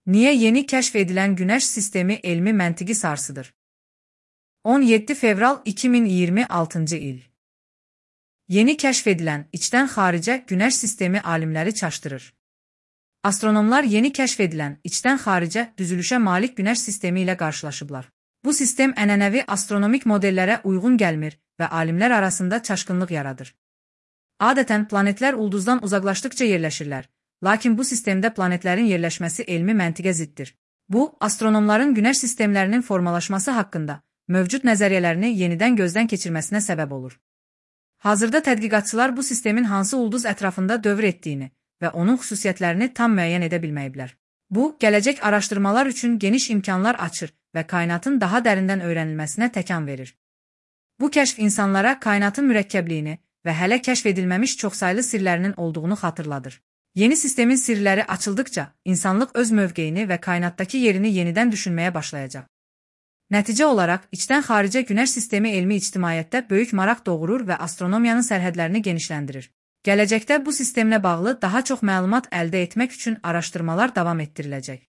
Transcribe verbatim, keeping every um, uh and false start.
Niye yeni keşfedilen Güneş sistemi elmi məntiqi sarsıdır? on yeddi fevral iki min iyirmi altıncı il. Yeni kəşf içdən xaricə Güneş sistemi alimləri çaşdırır. Astronomlar yeni kəşf edilən içdən xaricə düzülüşə malik Güneş sistemi ilə qarşılaşıblar. Bu sistem ənənəvi astronomik modellərə uyğun gəlmir və alimlər arasında çaşqınlıq yaradır. Adətən planetlər ulduzdan uzaqlaşdıqca yerləşirlər, lakin bu sistemdə planetlərin yerləşməsi elmi məntiqə ziddir. Bu, astronomların Güneş sistemlərinin formalaşması haqqında mövcud nəzəriyyələrini yenidən gözdən keçirməsinə səbəb olur. Hazırda tədqiqatçılar bu sistemin hansı ulduz ətrafında dövr etdiyini və onun xüsusiyyətlərini tam müəyyən edə bilməyiblər. Bu, gələcək araşdırmalar üçün geniş imkanlar açır və kainatın daha dərindən öyrənilməsinə təkan verir. Bu kəşf insanlara kainatın mürəkkəbliyini və hələ kəşf edilməmiş çoxsaylı sirlərinin olduğunu xatırladır. Yeni sistemin sirləri açıldıqca, insanlıq öz mövqeyini və kainatdakı yerini yenidən düşünməyə başlayacaq. Nəticə olaraq, içdən xaricə Güneş sistemi elmi ictimaiyyətdə böyük maraq doğurur və astronomiyanın sərhədlərini genişləndirir. Gələcəkdə bu sistemlə bağlı daha çox məlumat əldə etmək üçün araşdırmalar davam etdiriləcək.